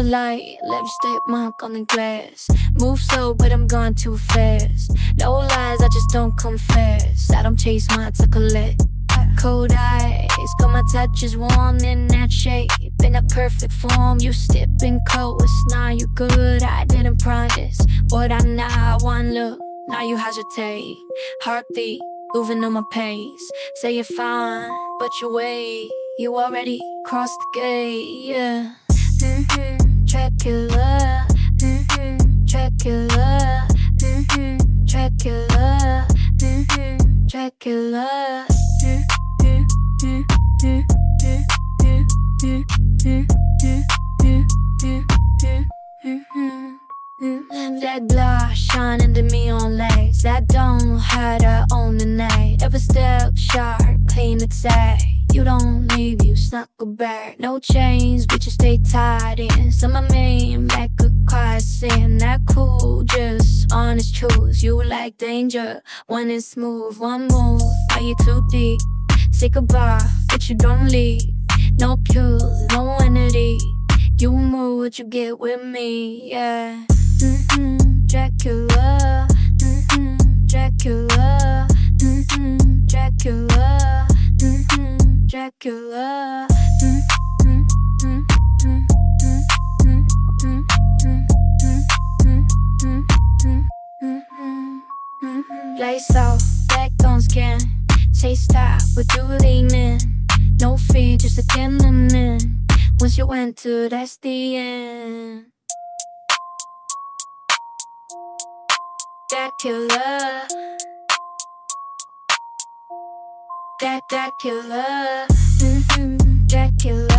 light, lipstick mark on the glass. Move slow, but I'm going too fast. No lies, I just don't confess. I don't chase my chocolate. Cold eyes, got my touches warm in that shape. In a perfect form, you stepping close. Now you good, I didn't promise. But I now one look, now you hesitate. Heartbeat, moving on my pace. Say you're fine, but you wait. You already crossed the gate, yeah. Dracula, Dracula, Dracula, Dracula. That blush shining to me on legs that don't hide her on the night. Ever step sharp, clean it tight. You don't leave, you snuggle back. No chains, but you stay tied in. Some of me back a quiet sin. That cool, just honest truth. You like danger, one is smooth. One move, are you too deep? Say goodbye, but you don't leave. No cues, no entity. You move what you get with me, yeah. Dracula, Dracula, Dracula, Dracula. Lights off, black on skin. Say stop, but you lean in. No fear, just a gentleman. Once you enter, that's the end. Dracula, Dracula, Dracula.